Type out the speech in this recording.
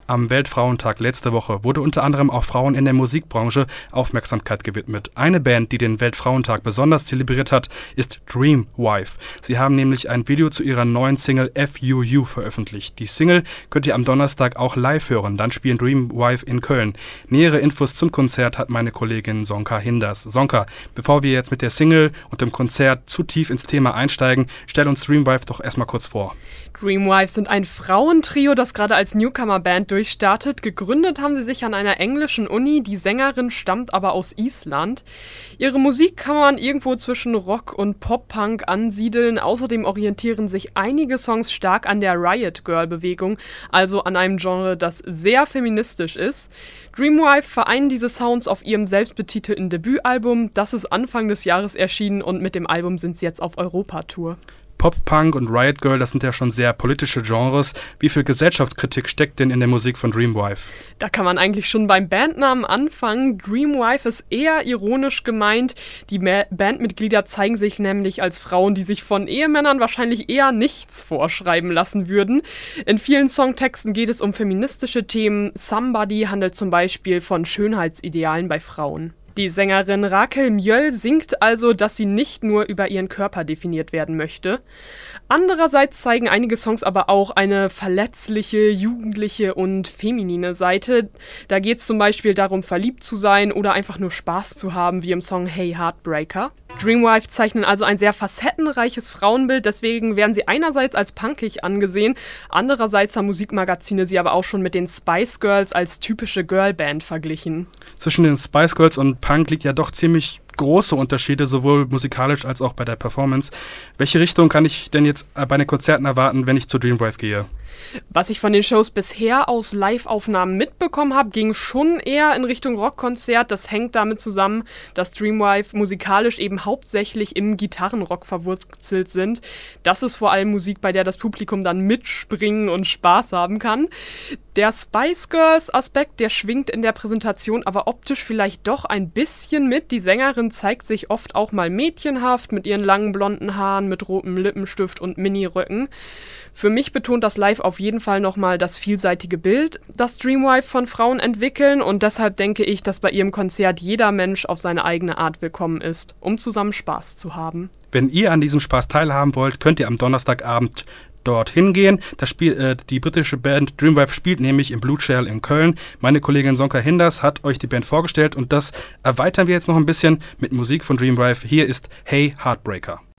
Am Weltfrauentag letzte Woche wurde unter anderem auch Frauen in der Musikbranche Aufmerksamkeit gewidmet. Eine Band, die den Weltfrauentag besonders zelebriert hat, ist Dreamwife. Sie haben nämlich ein Video zu ihrer neuen Single FUU veröffentlicht. Die Single könnt ihr am Donnerstag auch live hören. Dann spielen Dreamwife in Köln. Nähere Infos zum Konzert hat meine Kollegin Sonka Hinders. Sonka, bevor wir jetzt mit der Single und dem Konzert zu tief ins Thema einsteigen, stell uns Dreamwife doch erstmal kurz vor. Dreamwife sind ein Frauentrio, das gerade als Newcomer-Band durchstartet. Gegründet haben sie sich an einer englischen Uni, die Sängerin stammt aber aus Island. Ihre Musik kann man irgendwo zwischen Rock und Pop-Punk ansiedeln. Außerdem orientieren sich einige Songs stark an der Riot-Girl-Bewegung, also an einem Genre, das sehr feministisch ist. Dreamwife vereinen diese Sounds auf ihrem selbstbetitelten Debütalbum. Das ist Anfang des Jahres erschienen und mit dem Album sind sie jetzt auf Europatour. Pop-Punk und Riot Girl, das sind ja schon sehr politische Genres. Wie viel Gesellschaftskritik steckt denn in der Musik von Dreamwife? Da kann man eigentlich schon beim Bandnamen anfangen. Dreamwife ist eher ironisch gemeint. Die Bandmitglieder zeigen sich nämlich als Frauen, die sich von Ehemännern wahrscheinlich eher nichts vorschreiben lassen würden. In vielen Songtexten geht es um feministische Themen. Somebody handelt zum Beispiel von Schönheitsidealen bei Frauen. Die Sängerin Rakel Mjöll singt also, dass sie nicht nur über ihren Körper definiert werden möchte. Andererseits zeigen einige Songs aber auch eine verletzliche, jugendliche und feminine Seite. Da geht es zum Beispiel darum, verliebt zu sein oder einfach nur Spaß zu haben, wie im Song Hey Heartbreaker. Dreamwife zeichnen also ein sehr facettenreiches Frauenbild, deswegen werden sie einerseits als punkig angesehen, andererseits haben Musikmagazine sie aber auch schon mit den Spice Girls als typische Girlband verglichen. Zwischen den Spice Girls und Punk liegt ja doch ziemlich große Unterschiede, sowohl musikalisch als auch bei der Performance. Welche Richtung kann ich denn jetzt bei den Konzerten erwarten, wenn ich zu Dreamwife gehe? Was ich von den Shows bisher aus Live-Aufnahmen mitbekommen habe, ging schon eher in Richtung Rockkonzert. Das hängt damit zusammen, dass Dreamwife musikalisch eben hauptsächlich im Gitarrenrock verwurzelt sind. Das ist vor allem Musik, bei der das Publikum dann mitspringen und Spaß haben kann. Der Spice Girls Aspekt, der schwingt in der Präsentation aber optisch vielleicht doch ein bisschen mit. Die Sängerin zeigt sich oft auch mal mädchenhaft mit ihren langen blonden Haaren, mit rotem Lippenstift und Miniröcken. Für mich betont das live auf jeden Fall nochmal das vielseitige Bild, das Dreamwife von Frauen entwickeln, und deshalb denke ich, dass bei ihrem Konzert jeder Mensch auf seine eigene Art willkommen ist, um zusammen Spaß zu haben. Wenn ihr an diesem Spaß teilhaben wollt, könnt ihr am Donnerstagabend dorthin gehen. Die britische Band Dreamwife spielt nämlich im Blue Shell in Köln. Meine Kollegin Sonka Hinders hat euch die Band vorgestellt und das erweitern wir jetzt noch ein bisschen mit Musik von Dreamwife. Hier ist Hey Heartbreaker.